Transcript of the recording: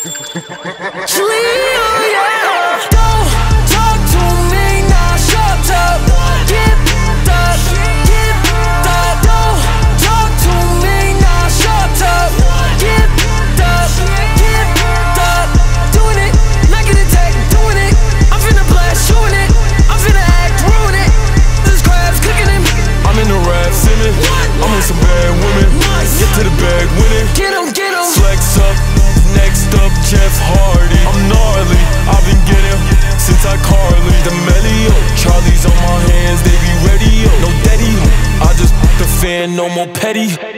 yeah. Don't talk to me, now shut up. Get that. Don't talk to me, now shut up. Get that. Doing it, like an attack, doing it. I'm finna blast, showing it. I'm finna act, ruin it. This crab's cooking him. I'm in the rap singing. I'm with some bad women. Get to the bag winning. Get him. Flex up. Next up, Jeff Hardy. I'm gnarly. I've been getting since I Carly. The Melio, Charlie's on my hands. They be ready. No daddy. I just the fan, no more petty.